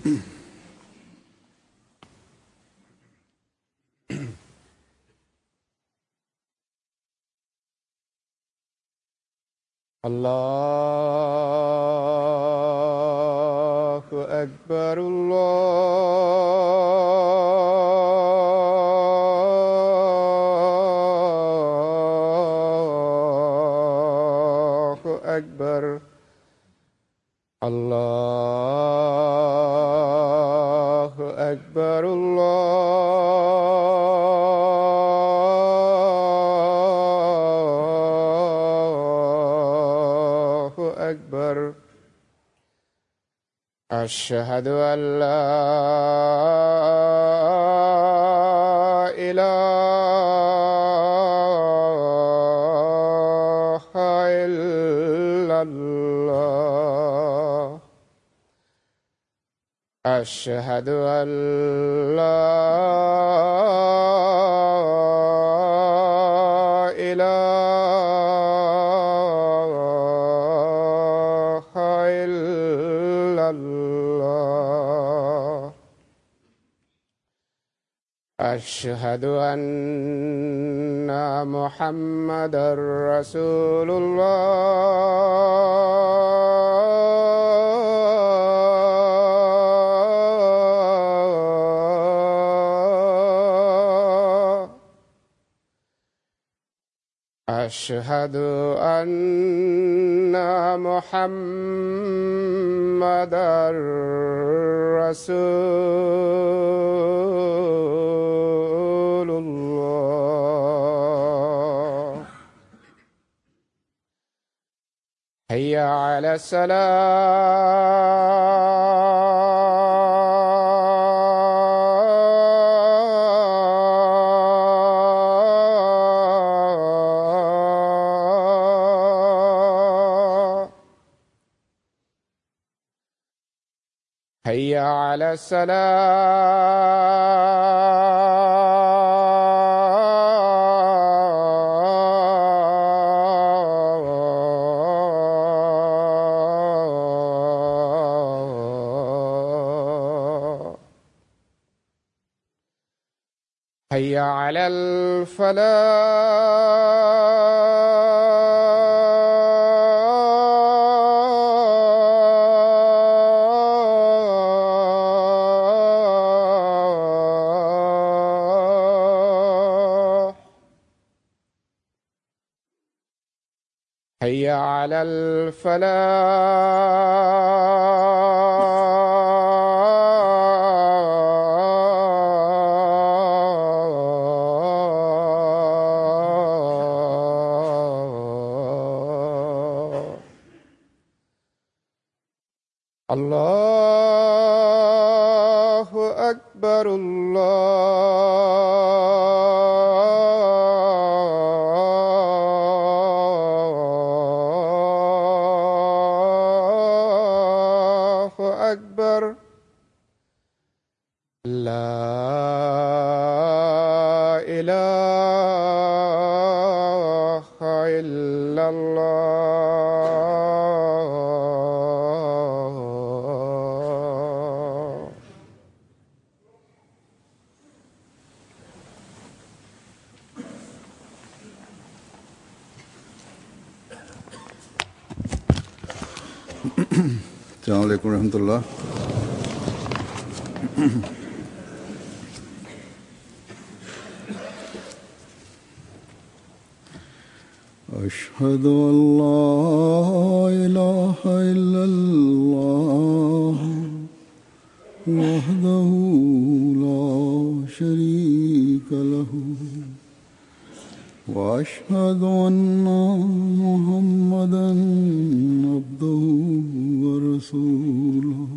الله أكبر الله أكبر الله أكبر الله أكبر أشهد أن لا إله إلا الله أشهد أن لا إله إلا الله أشهد أن محمدًا رسول الله أشهد أن محمدًا رسول الله حي على الصلاة حي على الصلاة حي على الفلاح حي على الفلاح الله أكبر الله أكبر لا إله إلا الله السلام عليكم ورحمة الله. أشهد أن لا إله إلا الله وحده لا شريك له وأشهد أن محمدًا عبده ورسوله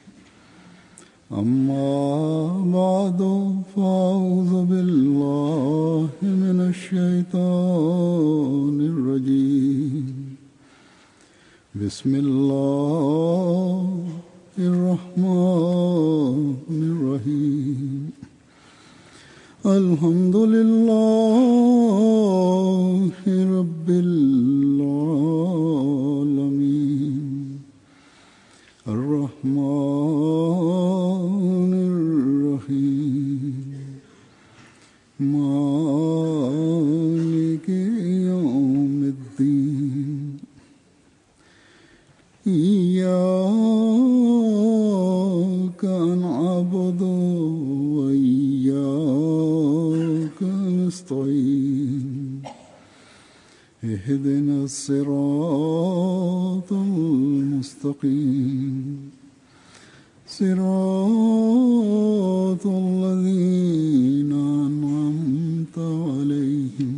أما بعد فأعوذ بالله من الشيطان الرجيم بسم الله الرحمن الرحيم الحمد لله رب العالمين الرحمن اهدنا الصراط المستقيم صراط الذين أنعمت عليهم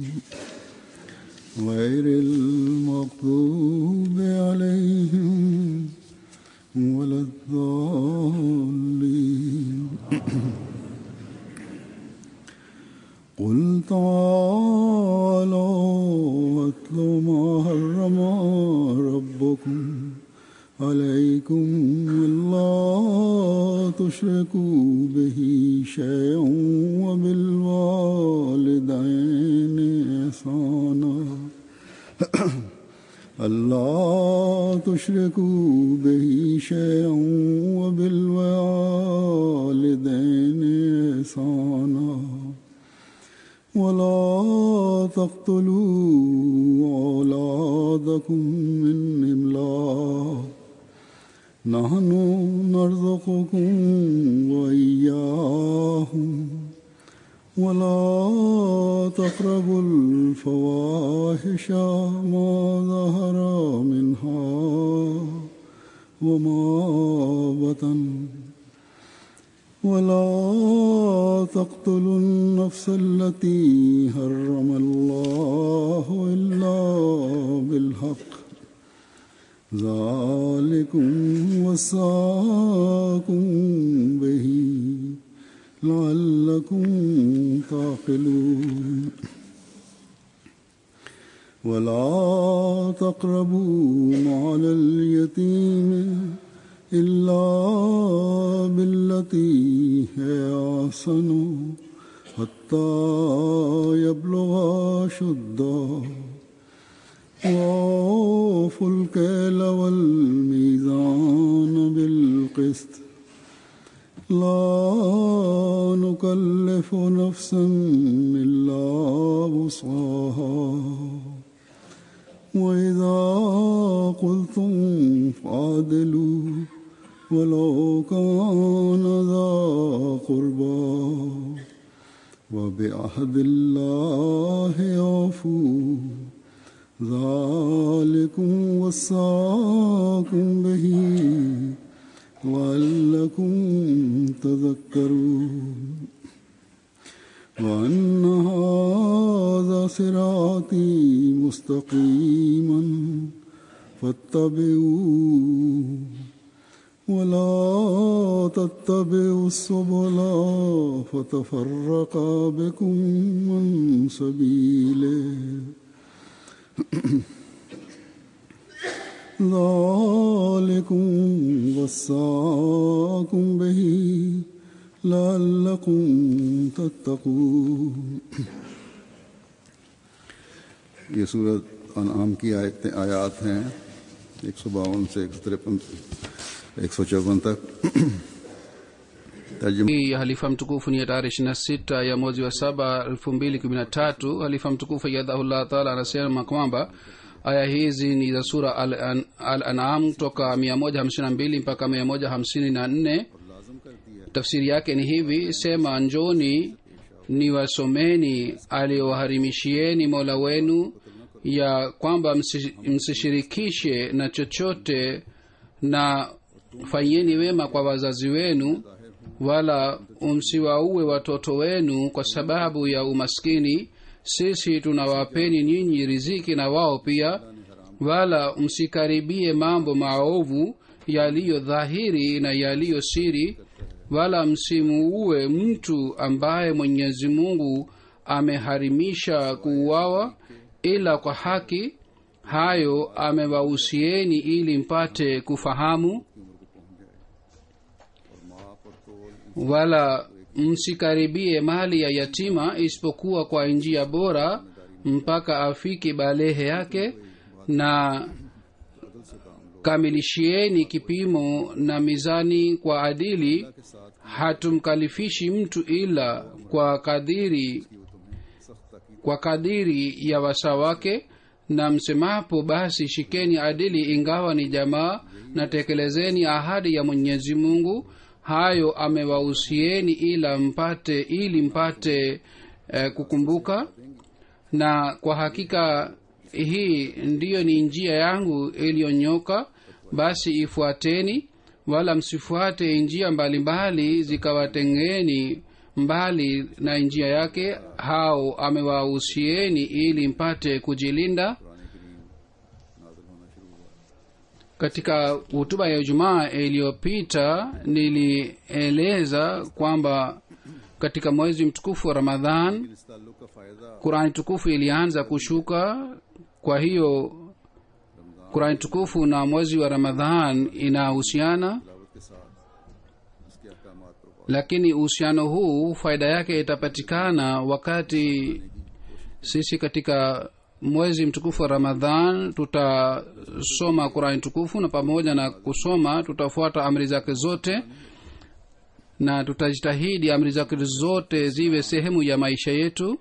غير المغضوب عليهم ولا الضالين قل تعالوا واتلوا ما حرم ربكم عليكم ألا تشركوا به شيئا وبالوالدين إحسانا ألا تشركوا به شيئا وبالوالدين إحسانا ولا تقتلوا أولادكم من إملاق نحن نرزقكم وإياهم ولا تقربوا الفواحش ما ظهر منها وما بطن ولا تقتلوا النفس التي حرم الله إلا بالحق ذلكم وصاكم به لعلكم تعقلون ولا تقربوا مال اليتيم إلا بالتي هي أحسن حتى يبلغ أشده وأوفوا الكيل والميزان بالقسط لا نكلف نفسا إلا وسعها وإذا قلتم فعدلوا ولو كان ذا قربى وبعهد الله أوفوا ذلكم وصاكم به لعلكم تذكرون وأن هذا صراطي مستقيما فاتبعوه ولا تتبعوا السبل فتفرق بكم عن سبيله ذلكم وصاكم به لعلكم تتقون. ये सूरत अनआम की आयात हैं 152 से 154 तक. Hii ya halifa mtukufu ni ya tarehe 26 ya mwezi wa 7 2013. Halifa mtukufu Ayyadahullah Ta'ala anasema kwamba aya hizi ni za sura Al-An'am kutoka 152 mpaka 154. Tafsiri yake ni hivi: sema, njoni ni wasomeni aliyowaharimishieni Mola wenu, ya kwamba msishirikishe na chochote, na fanyeni wema kwa wazazi wenu, wala msiwaue watoto wenu kwa sababu ya umaskini. Sisi tunawapeni nyinyi riziki na wao pia, wala msikaribie mambo maovu yaliyo dhahiri na yaliyo siri, wala msimuue mtu ambaye Mwenyezi Mungu ameharimisha kuuawa ila kwa haki. Hayo amewahusieni ili mpate kufahamu. Wala msikaribie mali ya yatima isipokuwa kwa njia bora mpaka afiki balehe yake, na kamilishieni kipimo na mizani kwa adili. Hatumkalifishi mtu ila kwa kadiri ya wasa wake, na msemapo basi shikeni adili ingawa ni jamaa, na tekelezeni ahadi ya Mwenyezi Mungu. Hayo amewahusieni ili mpate kukumbuka. Na kwa hakika hii ndiyo ni njia yangu iliyonyoka, basi ifuateni, wala msifuate njia mbalimbali zikawatengeni mbali na njia yake. hao amewahusieni ili mpate kujilinda. Katika hutuba ya Ijumaa iliyopita nilieleza kwamba katika mwezi mtukufu wa Ramadhan Qur'ani tukufu ilianza kushuka. Kwa hiyo Qur'ani tukufu na mwezi wa Ramadhan inahusiana, lakini uhusiano huu faida yake itapatikana wakati sisi katika mwezi mtukufu wa Ramadhan tutasoma Qur'ani tukufu, na pamoja na kusoma tutafuata amri zake zote na tutajitahidi amri zake zote ziwe sehemu ya maisha yetu.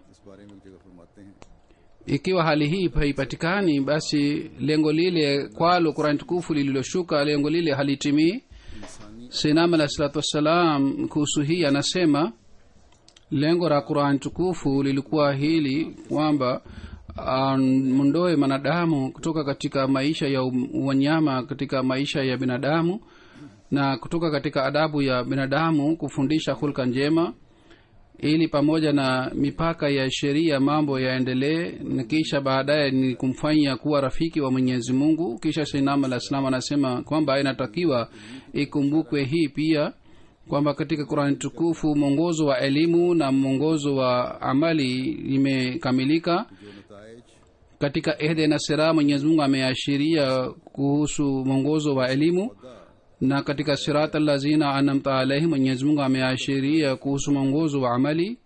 Ikiwa hali hii haipatikani, basi lengo lile kwalo Qur'ani tukufu lililoshuka, lengo lile halitimii. Sayyidina alayhi salatu wassalam kuhusu hii anasema lengo la Qur'ani tukufu lilikuwa hili kwamba mundoe manadamu kutoka katika maisha ya wanyama katika maisha ya binadamu, na kutoka katika adabu ya binadamu kufundisha hulka njema, ili pamoja na mipaka ya sheria mambo yaendelee, na kisha baadaye ni kumfanya kuwa rafiki wa Mwenyezi Mungu. Kisha Sayyidina al-Islam anasema kwamba inatakiwa ikumbukwe hii pia kwamba katika Qur'an tukufu mwongozo wa elimu na mwongozo wa amali imekamilika. Katika ihdina sirata Mwenyezi Mungu ameashiria kuhusu mwongozo wa elimu, na katika sirata allazina an'amta alayhim Mwenyezi Mungu ameashiria kuhusu mwongozo wa amali,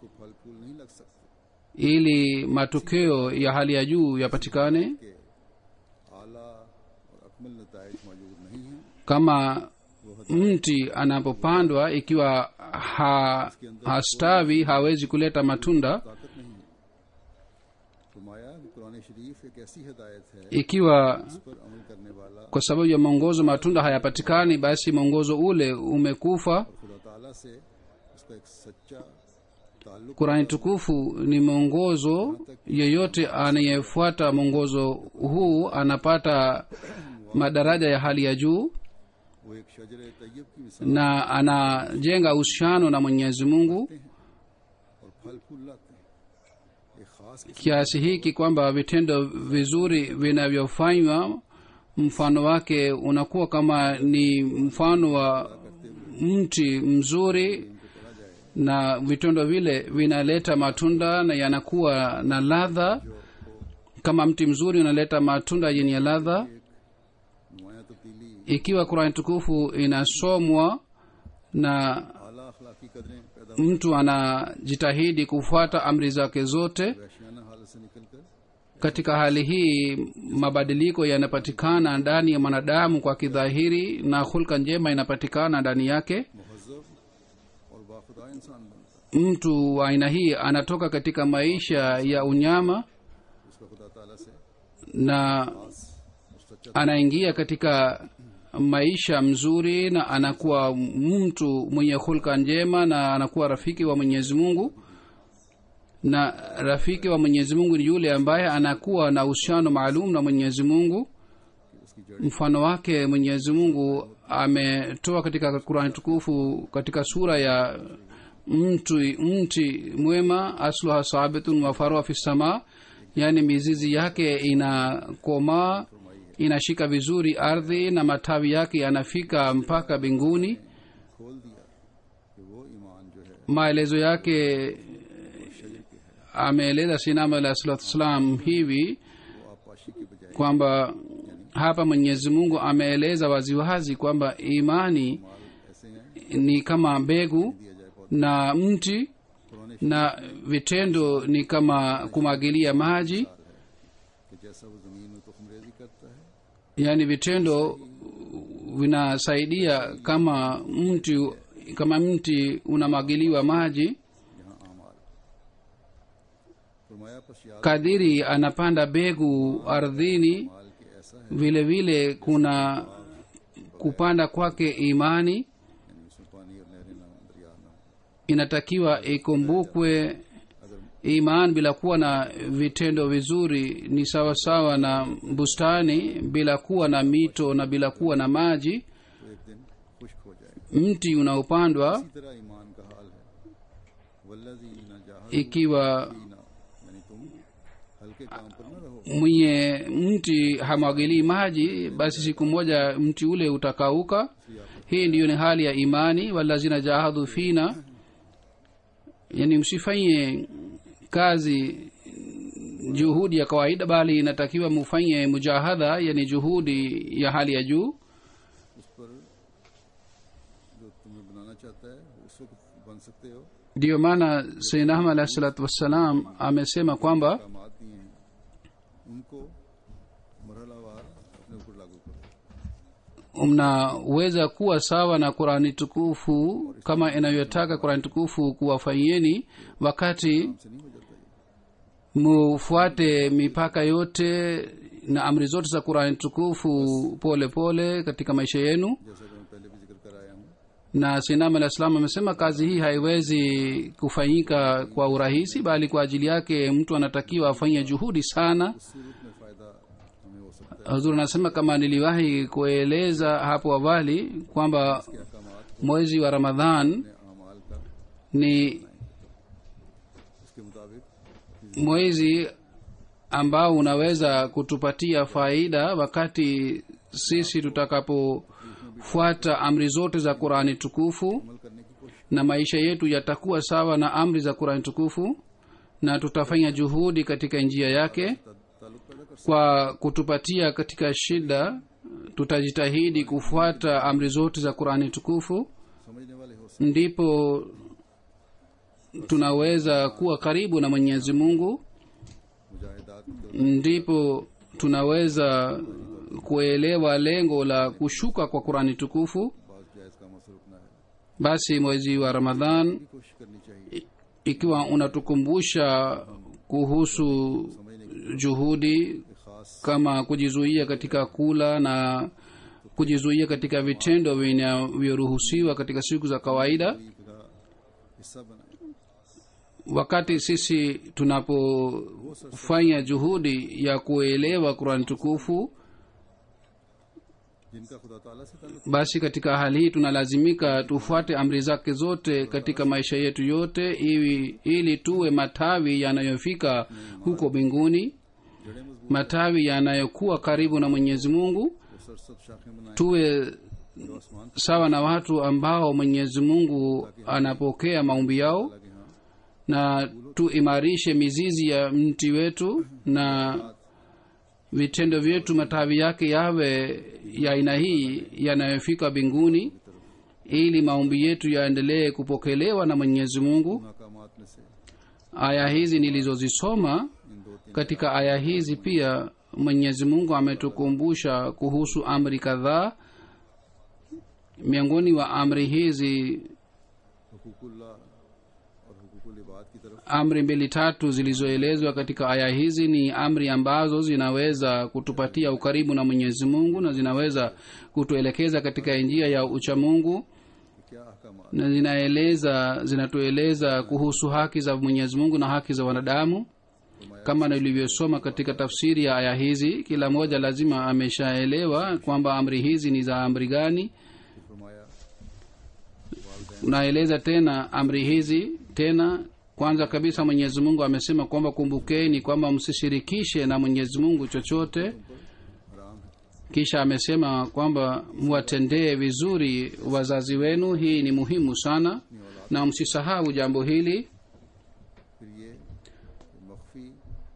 ili matokeo ya hali ya juu yapatikane. Kama mti anapopandwa ikiwa hastawi hawezi kuleta matunda. Ikiwa kwa sababu ya mwongozo matunda hayapatikani, basi mwongozo ule umekufa. Qur'ani tukufu ni mwongozo. Yeyote anayefuata mwongozo huu anapata madaraja ya hali ya juu na anajenga uhusiano na Mwenyezi Mungu kiasi hiki kwamba vitendo vizuri vinavyofanywa mfano wake unakuwa kama ni mfano wa mti mzuri, na vitendo vile vinaleta matunda na yanakuwa na ladha. Kama mti mzuri unaleta matunda yenye ladha. Ikiwa Qur'an tukufu inasomwa na mtu anajitahidi kufuata amri zake zote, katika hali hii mabadiliko yanapatikana ndani ya mwanadamu kwa kidhahiri, na hulka njema inapatikana ndani yake. Mtu wa aina hii anatoka katika maisha ya unyama na anaingia katika maisha mzuri, na anakuwa mtu mwenye hulka njema, na anakuwa rafiki wa Mwenyezi Mungu. Na rafiki wa Mwenyezi Mungu ni yule ambaye anakuwa na uhusiano maalum na Mwenyezi Mungu. Mfano wake Mwenyezi Mungu ametoa katika Qur'an tukufu katika sura ya mti mwema, asluha sabitun wa faruha fi sama, yani mizizi yake inakomaa, inashika vizuri ardhi, na matawi yake yanafika mpaka mbinguni. Maelezo yake ameeleza Sayyidina alayhi salatu wasalam hivi kwamba hapa Mwenyezi Mungu ameeleza waziwazi kwamba imani ni kama mbegu na mti, na vitendo ni kama kumwagilia maji. Yani vitendo vinasaidia kama mti unamwagiliwa maji. Kadiri anapanda begu ardhini, vile vile kuna kupanda kwake imani. Inatakiwa ikumbukwe iman bila kuwa na vitendo vizuri ni sawa sawa na bustani bila kuwa na mito na bila kuwa na maji. तो एक दिन खुश्क हो जाएगा। mti unaopandwa इसी तरह ईमान का हाल है, वल्लज़ीना जाहदू ikiwa फीना, यानी तुम हल्के काम पर न रहो। mwenye mti hamwagilii maji, basi siku moja mti ule utakauka. hii ndiyo ni hali ya imani. walazina jahadu fina, yani msifanye kazi juhudi ya kawaida, bali inatakiwa mufanye mujahadha, yani juhudi ya hali ya juu. उस पर जो तुम्हें बनाना चाहता है उस वक्त बन सकते हो। ndiyo maana sayyidina Ahmad alayhi salatu wassalam amesema kwamba कामात दिए हैं उनको मरहलावार अपने ऊपर लागू करो। mnaweza kuwa sawa na Qur'ani tukufu kama inavyotaka Qur'ani tukufu kuwafanyieni, wakati से नहीं हो जाता ये। mufuate mipaka yote na amri zote za Qur'ani tukufu pole pole katika maisha yenu. जैसा कि मैं पहले भी जिक्र कर आया हूँ, Na Sayyidina al-Islam amesema kazi hii haiwezi kufanyika kwa urahisi, bali kwa ajili yake mtu anatakiwa afanye juhudi sana. उस सूरत में फायदा हमें हो सकता है Huzur anasema kama niliwahi kueleza hapo awali kwamba कि अहकामात mwezi wa Ramadhan अपने अमाल का ni उसके मुताबिक mwezi ambao unaweza kutupatia faida wakati sisi tutakapofuata amri zote za Qur'ani tukufu, अमल करने की कोशिश na maisha yetu yatakuwa sawa na amri za Qur'ani tukufu, na tutafanya juhudi katika njia yake. ताल्लुक पैदा कर Kwa kutupatia katika shida, tutajitahidi kufuata amri zote za Qur'ani tukufu, समझने वाले हो ndipo tunaweza kuwa karibu na Mwenyezi Mungu, मुजाहिदात की तरफ ndipo tunaweza kuelewa lengo la kushuka kwa Qur'ani tukufu. बाज जायज कामों से रुकना है। Basi mwezi wa Ramadhan की कोशिश करनी चाहिए ikiwa unatukumbusha kuhusu juhudi कि खास kama kujizuia katika kula na kujizuia katika vitendo vinavyoruhusiwa katika siku za kawaida. का हिस्सा बनाए। Wakati sisi tunapofanya juhudi ya kuelewa Qur'an tukufu, जिनका खुदा ताला से ताल्लुक basi katika hali hii tunalazimika tufuate amri zake zote katika maisha yetu yote, ili tuwe matawi yanayofika huko mbinguni, जड़ें मजबूत matawi yanayokuwa karibu na Mwenyezi Mungu. और सरसब्ज शाखें बनाए Tuwe जो आसमान sawa na watu ambao Mwenyezi Mungu anapokea maombi yao, के यहाँ na tuimarishe mizizi ya mti wetu, na vitendo vyetu matawi yake yawe ya aina hii yanayofika mbinguni, ili maombi yetu yaendelee kupokelewa na Mwenyezi Mungu. मकामात में से Aya hizi nilizozisoma, इन दो तीन katika aya hizi pia Mwenyezi Mungu ametukumbusha kuhusu amri kadhaa. Miongoni wa amri hizi, हुकूकुल्लाह और हुकूकुल इबाद की तरफ amri mbili tatu zilizoelezwa katika aya hizi ni amri ambazo zinaweza kutupatia ukaribu na Mwenyezi Mungu na zinaweza kutuelekeza katika njia ya ucha Mungu, क्या अहकामात na zinatueleza kuhusu haki za Mwenyezi Mungu na haki za wanadamu. Kama nilivyosoma katika tafsiri ya aya hizi, kila moja lazima ameshaelewa kwamba amri hizi ni za amri gani. फरमाया Unaeleza tena amri hizi tena. Kwanza kabisa Mwenyezi Mungu amesema kwamba kumbukeni kwamba msishirikishe na Mwenyezi Mungu chochote. हराम है। Kisha amesema kwamba muwatendee vizuri wazazi wenu. Hii ni muhimu sana na msisahau jambo hili. फिर ये मख्फी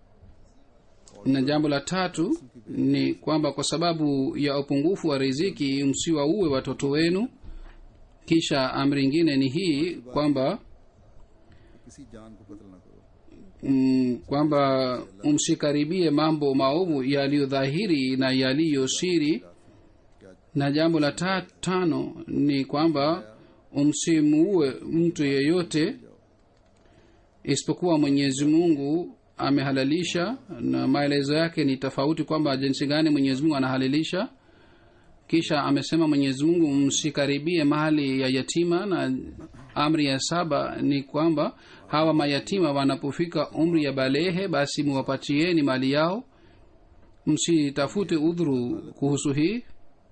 Na jambo la tatu ni kwamba kwa sababu ya upungufu wa riziki msiwaue watoto wenu. Kisha amri ingine ni hii kwamba किसी जान को कत्ल न करो। kwamba msikaribie mambo maovu yaliyo dhahiri na yaliyo siri. Na jambo la tano ni kwamba msimuue mtu yeyote isipokuwa Mwenyezi Mungu amehalalisha, na maelezo yake ni tofauti kwamba jinsi gani Mwenyezi Mungu anahalalisha. kisha amesema Mwenyezi Mungu msikaribie mahali ya yatima, na amri ya 7 ni kwamba hawa mayatima wanapofika umri ya balehe basi muwapatieni mali yao, msitafute udhuru kuhusu hii.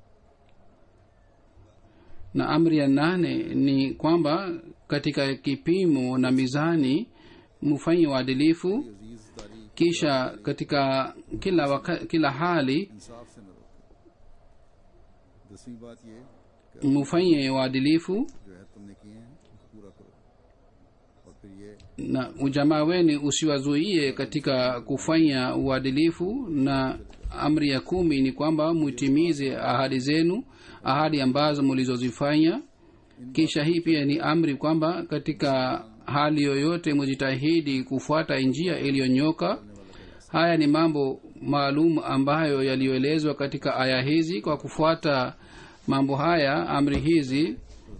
Na amri ya 8 ni kwamba katika kipimo na mizani mufanye uadilifu, kisha katika kila hali इंसाफ से न रोके। 10वीं बात ये mufanye uadilifu, जो है तुमने किए हैं उसको पूरा करो। और फिर ये na ujamaa wenu usiwazuie katika kufanya uadilifu. Na amri ya 10 ni kwamba mutimize ahadi zenu, ahadi ambazo mulizozifanya. Kisha hii pia ni amri kwamba katika hali yoyote mujitahidi kufuata njia iliyonyoka. Haya ni mambo maalum ambayo yaliyoelezwa katika aya hizi. Kwa kufuata mambo haya, amri hizi,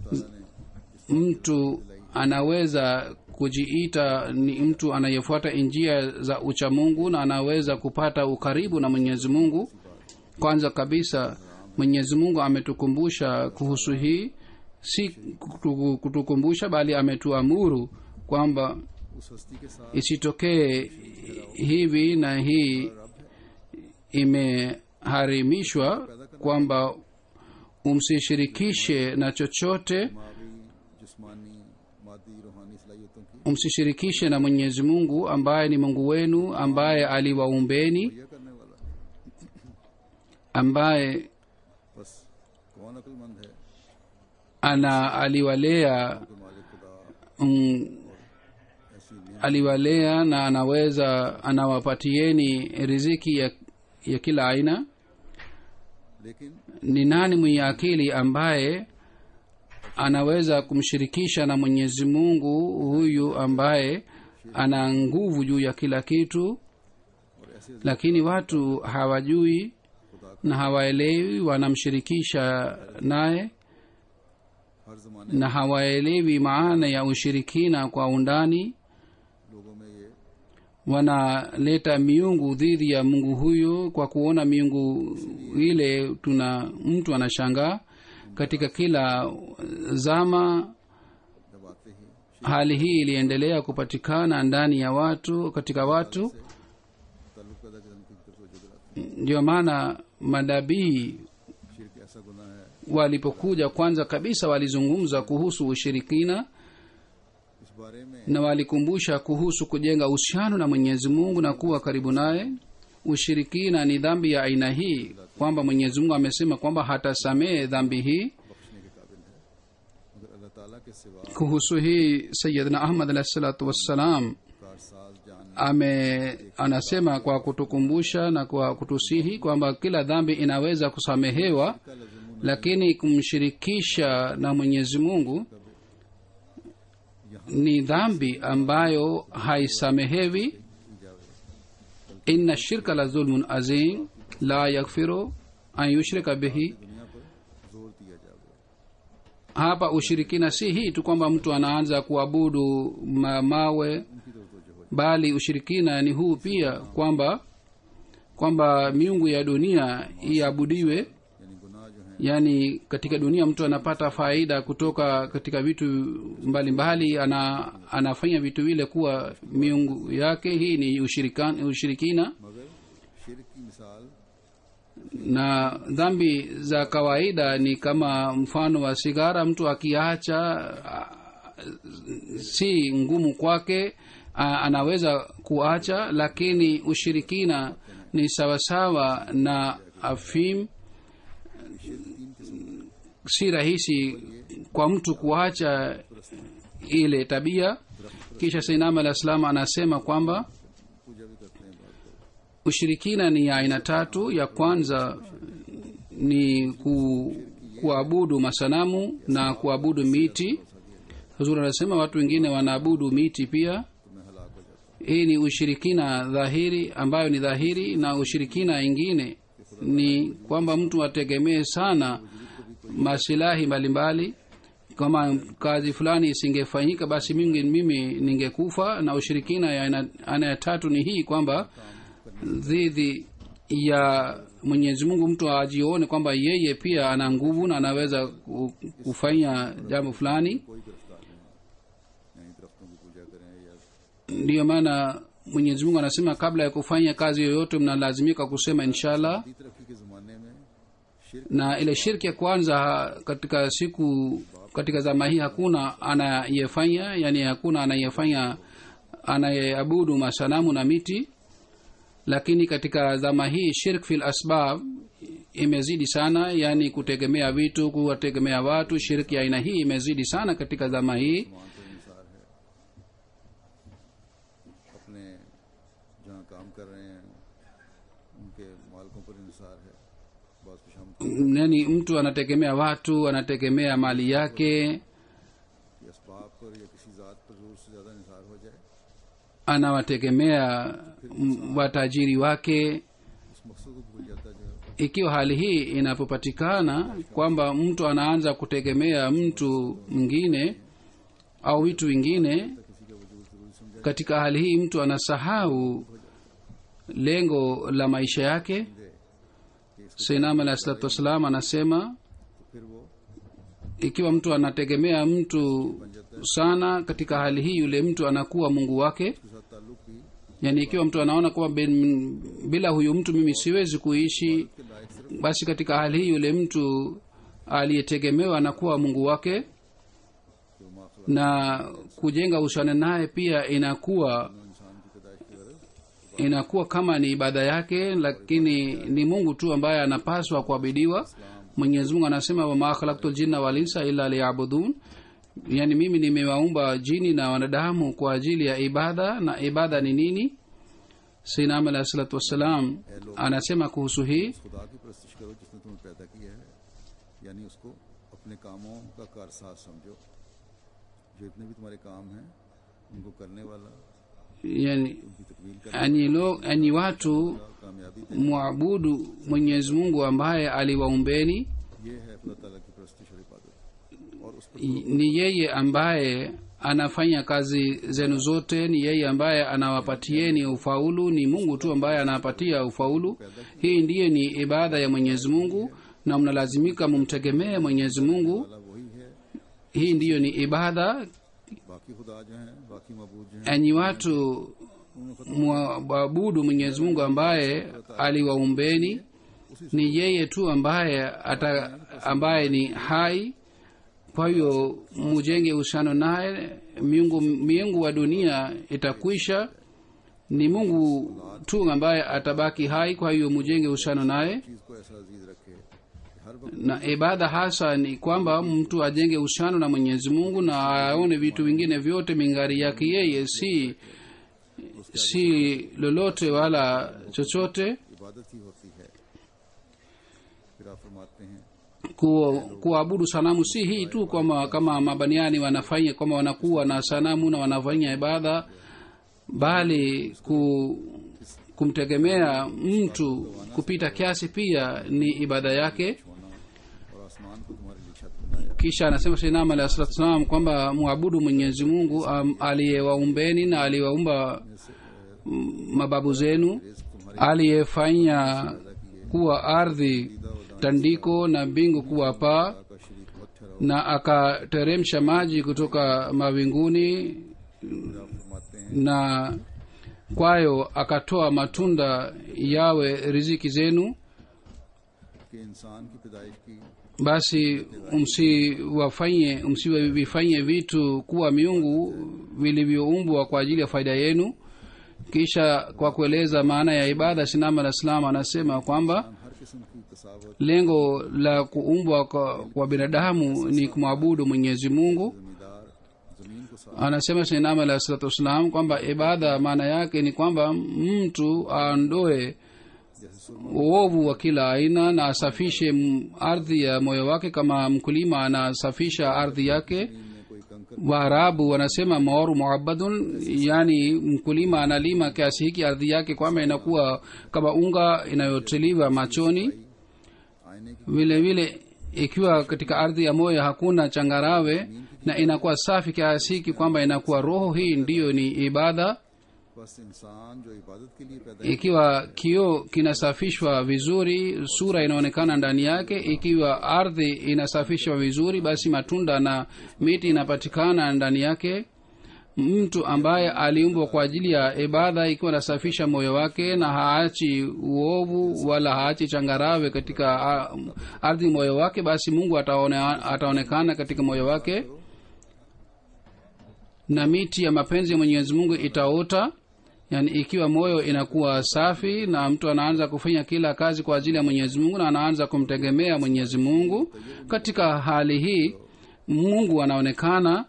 mtu anaweza kujiita ni mtu anayefuata njia za uchamungu na anaweza kupata ukaribu na Mwenyezi Mungu. Kwanza kabisa Mwenyezi Mungu ametukumbusha kuhusu hii, si kutukumbusha bali ametuamuru kwamba उस हस्ती के साथ isitokee hivi, na hii imeharimishwa kwamba umsishirikishe na chochote, Mavi जिस्मानी मादी रूहानी सलाहियतों की umsishirikishe na Mwenyezi Mungu ambaye ni Mungu wenu, ambaye aliwaumbeni, यह करने वाला है। ambaye बस कौन अक्लमंद है aliwalea तो मालिक खुदा mm, ऐसी नियम aliwalea na anawapatieni riziki ya kila aina. लेकिन Ni nani mwenye akili ambaye anaweza kumshirikisha na Mwenyezi Mungu huyu ambaye ana nguvu juu ya kila kitu? और ऐसे Lakini watu hawajui na hawaelewi, wanamshirikisha naye हर जमाने na hawaelewi maana ya ushirikina kwa undani. लोगों में ये Wanaleta miungu dhidi ya Mungu huyo. Kwa kuona miungu ile, mtu anashangaa. Katika kila zama जब आते ही hali hii iliendelea kupatikana ndani ya watu, katika watu. ताल्लुक पैदा करने की तरफ वजह दिलाते Ndio maana manabii हैं। शिर्क ऐसा गुनाह है walipokuja, kwanza kabisa walizungumza kuhusu ushirikina इस बारे में na walikumbusha kuhusu kujenga uhusiano na Mwenyezi Mungu na kuwa karibu naye. Ushirikina ni dhambi ya aina hii kwamba Mwenyezi Mungu amesema kwamba hatasamehe dhambi hii. बख्शने के काबिल है, मगर अल्लाह ताला के सिवा Kuhusu hii Sayyidina Ahmad alayhi salatu wassalam Karsaz जान anasema kwa kutukumbusha na kwa kutusihi kwamba kila dhambi inaweza kusamehewa, lakini kumshirikisha na Mwenyezi Mungu ni dhambi ambayo haisamehewi. Inna shirka la zulmun azim la yaghfiru an yushrika bihi. दुनिया पर जोर दिया जावे। Hapa ushirikina si hii tu kwamba mtu anaanza kuabudu mawe, bali ushirikina ni huu pia kwamba miungu ya dunia iabudiwe. यानी गुनाह जो है Yani katika dunia mtu anapata faida kutoka katika vitu mbalimbali, anafanya vitu vile kuwa miungu yake. Hii ni ushirikina. मगर शिर्क की मिसाल Na dhambi za kawaida ni kama mfano wa sigara. Mtu akiacha si ngumu kwake, anaweza kuacha, lakini ushirikina ni sawasawa na afim. Si rahisi kwa mtu kuacha ile tabia. Kisha Sayyidina al-Islam anasema kwamba पूजा भी करते हैं बात को ushirikina ni aina 3. Ya kwanza ni kuabudu masanamu na kuabudu miti. Huzuri anasema watu wengine wanaabudu miti pia. तो मैं हलाक हो जाता Hii ni ushirikina dhahiri, ambayo ni dhahiri. Na ushirikina ingine ni kwamba mtu ategemee sana masilahi mbalimbali, kama kazi fulani isingefanyika basi mimi ningekufa. Na ushirikina ya aina ya 3 ni hii kwamba dhidi ya mwenyezi mungu mtu ajione kwamba yeye pia ana nguvu na anaweza kufanya jambo fulani. कोई गिरफ्तार नहीं, यानी दरख्तों की पूजा करें या ndiyo maana mwenyezi mungu anasema kabla ya kufanya kazi yoyote mnalazimika kusema inshallah. दी तरक्की के ज़माने में शिरक na ile shirki ya kwanza katika zama hii hakuna anayefanya, yani hakuna anayefanya anayeabudu masanamu na miti, lakini katika zama hii shirk fil asbab imezidi sana, yani kutegemea vitu, kuwategemea watu. shirki ya aina hii imezidi sana katika zama hii. अपने जहाँ काम कर रहे हैं उनके मालिकों पर इंसार है, बात कुछ हम yani mtu anategemea watu, anategemea mali yake, कि असबाब पर या किसी ज़ात पर ज़रूर से ज़्यादा इंसार हो जाए, anawategemea watajiri wake. उस मकसद को भूल जाता है जो ikiwa hali hii inapopatikana kwamba mtu anaanza kutegemea mtu mwingine au vitu vingine, किसी का वजूद ज़रूरी समझा katika hali hii mtu anasahau lengo la maisha yake. Sayyidina alayhi salatu wassalam anasema तो फिर वो ikiwa mtu anategemea mtu sana, katika hali hii yule mtu anakuwa mungu wake. उसके साथ ताल्लुक भी yani ikiwa mtu anaona kwamba bila huyu mtu mimi siwezi kuishi, के लायक सिर्फ basi katika hali hii yule mtu aliyetegemewa anakuwa mungu wake, जो Makhla na kujenga uhusiano naye pia inakuwa इंसान की पैदाइश की गरज inakuwa kama ni ibada yake, lakini ni mungu tu ambaye anapaswa kuabidiwa. mwenyezi mungu anasema wama khalaqtul jinna wal insa illa liya'budun, yani mimi nimewaumba jini na wanadamu kwa ajili ya ibada. na ibada ni nini? sayyidina alayhi salatu wassalam anasema kuhusu hii, खुदा की परस्तिश करो जिसने तुम्हें पैदा किया है, यानी उसको अपने कामों का कारसाज समझो, जो इतने भी तुम्हारे काम हैं उनको करने वाला, yani उनकी तकमील करने enyi watu वाला, कामयाबी दे, muabudu mwenyezi mungu ambaye aliwaumbeni. ये है खुदा ताला की परस्तिश और इबादत, और उस पर ni yeye ambaye anafanya kazi zenu zote, ni yeye ambaye anawapatieni ufaulu, ni mungu tu ambaye anawapatia ufaulu. hii ndiye ni ibada ya mwenyezi mungu, na mnalazimika mumtegemee mwenyezi mungu. वाला वही है, hii ndiyo ni ibada. बाकी खुदा जो हैं, बाकी मबूद जो हैं, enyi watu mwabudu mwenyezi mungu ambaye aliwaumbeni, ni yeye tu ambaye ni hai. kwa hiyo mujenge uhusiano naye. miungu wa dunia itakwisha, ni mungu tu ambaye atabaki hai. kwa hiyo mujenge uhusiano naye. चीज को ऐसा अजीज रखे कि हर वक्त na ibada hasa ni kwamba mtu ajenge uhusiano na mwenyezi mungu na aone vitu vingine vyote mingari yake yeye, si lolote wala chochote. इबादत ही होती है। फिर आप फरमाते हैं kuabudu sanamu si hii tu kwamba kama mabaniani wanafanya kwamba wanakuwa na sanamu na wanafanya ibada, bali kumtegemea mtu kupita kiasi pia ni ibada yake. और आसमान को तुम्हारे लिए छत बनाया, kisha anasema Sayyidina alayhi salatu wasallam kwamba muabudu mwenyezi mungu aliyewaumbeni na aliyewaumba mababu zenu, aliyefanya kuwa ardhi tandiko na mbingu kuwa paa, का शरीक मत ठहराओ। na akateremsha maji kutoka mawinguni, फिर आप फरमाते हैं na kwayo akatoa matunda yawe riziki zenu. कि इंसान की पैदाइश की basi msivifanye vitu kuwa miungu vilivyoumbwa kwa ajili ya faida yenu. kisha kwa kueleza maana ya ibada, Sinama la Islam anasema kwamba हर किस्म की कसावत, lengo la kuumbwa kwa binadamu ni kumwabudu mwenyezi mungu. जमींदार जमीन को साफ, anasema Sinama la salatu wassalam kwamba ibada maana yake ni kwamba mtu aondoe जैसे सुरमा uovu wa kila aina na asafishe ardhi ya moyo wake kama mkulima anasafisha ardhi yake. में कोई कंकर Waarabu wanasema maoru muabadun, yani mkulima analima kiasi hiki ardhi yake kwamba inakuwa kama unga inayotiliwa machoni. आईने की vile vile ikiwa katika ardhi ya moyo hakuna changarawe na inakuwa safi kiasi hiki kwamba inakuwa roho, hii ndiyo ni ibada. बस इंसान जो इबादत के लिए पैदा ikiwa kioo kinasafishwa vizuri sura inaonekana ndani yake. Ikiwa ardhi inasafishwa vizuri basi matunda na miti inapatikana ndani yake. Mtu ambaye aliumbwa kwa ajili ya ibada ikiwa anasafisha moyo wake na haachi uovu wala haachi changarawe katika ardhi moyo wake, basi Mungu ataonekana katika moyo wake na miti ya mapenzi ya Mwenyezi Mungu itaota. Yani ikiwa moyo inakuwa safi na mtu anaanza kufanya kila kazi kwa ajili ya Mwenyezi Mungu na anaanza kumtegemea Mwenyezi Mungu, katika hali hii Mungu anaonekana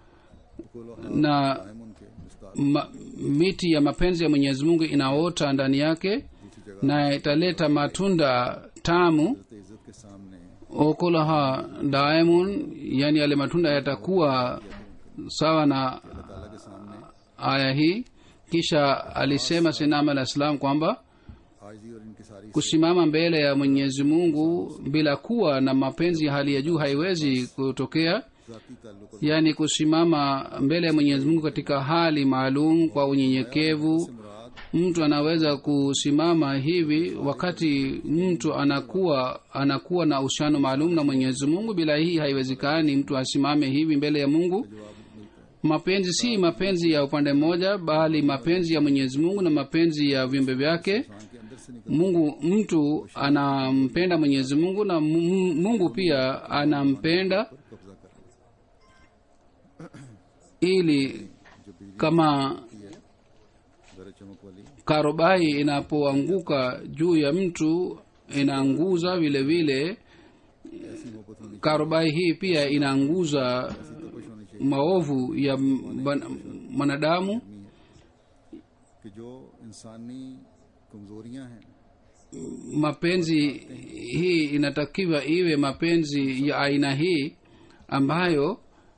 na miti ya mapenzi ya Mwenyezi Mungu inaota ndani yake na italeta matunda tamu. Okulaha daimun, yani yale matunda yatakuwa sawa na aya hii. Kisha alisema Sayyidina al-Islam kwamba kusimama mbele ya Mwenyezi Mungu bila kuwa na mapenzi ya hali ya juu haiwezi kutokea. Yani kusimama mbele ya Mwenyezi Mungu katika hali maalum kwa unyenyekevu. Mtu anaweza kusimama hivi wakati mtu anakuwa na uhusiano maalum na Mwenyezi Mungu. Bila hii haiwezekani mtu asimame hivi mbele ya Mungu. Mapenzi si mapenzi ya upande mmoja, bali mapenzi ya Mwenyezi Mungu na mapenzi ya viumbe vyake. Mtu anampenda Mwenyezi Mungu na Mungu pia anampenda, ili kama karubai inapoanguka juu ya mtu inaanguza, vile vile karubai hii pia inaanguza maovu ya mwanadamu. Mapenzi hii inatakiwa iwe mapenzi ya aina hii ambayo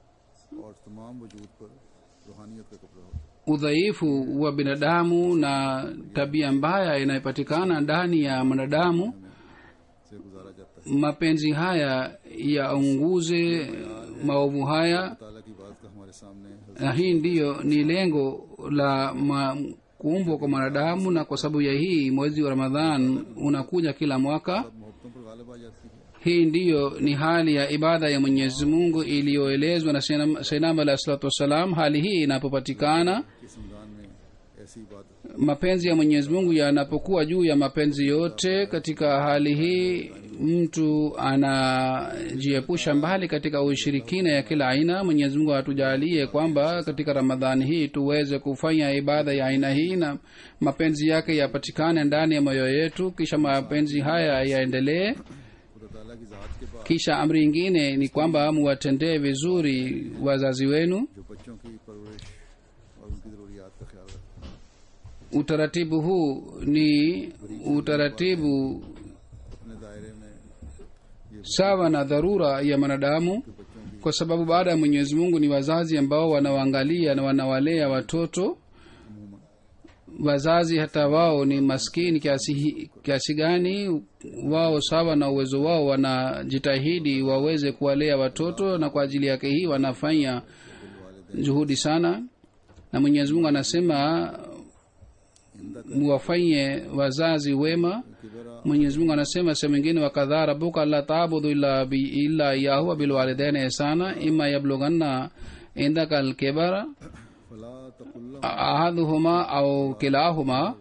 udhaifu wa binadamu na tabia mbaya inayopatikana ndani ya mwanadamu, mapenzi haya yaunguze maovu haya. Na hii ndiyo ni lengo la kuumbwa kwa mwanadamu, na kwa sababu ya hii mwezi wa Ramadhan unakuja kila mwaka. Hii ndiyo ni hali ya ibada ya Mwenyezi Mungu iliyoelezwa na Sayyidina alayhi salatu wasalam. Hali hii inapopatikana, mapenzi ya Mwenyezi Mungu yanapokuwa juu ya mapenzi yote, katika hali hii mtu anajiepusha mbali katika ushirikina ya kila aina. Mwenyezi Mungu atujalie kwamba katika Ramadhani hii tuweze kufanya ibada ya aina hii na mapenzi yake yapatikane ndani ya moyo yetu, kisha mapenzi haya yaendelee. Kisha amri nyingine ni kwamba muwatendee vizuri wazazi wenu. Utaratibu huu ni utaratibu sawa na dharura ya mwanadamu, kwa sababu baada ya Mwenyezi Mungu ni wazazi ambao wanawaangalia na wanawalea watoto. Wazazi hata wao ni maskini kiasi gani, wao sawa na uwezo wao wanajitahidi waweze kuwalea watoto, na kwa ajili yake hii wanafanya juhudi sana. Na Mwenyezi Mungu anasema muwafanye wazazi wema. Mwenyezi Mungu anasema sehemu nyingine, wakadha rabbuka la ta'budu illa iyyahu wa bil walidayni ihsana imma yablughanna indaka al-kibara ahaduhuma aw kilahuma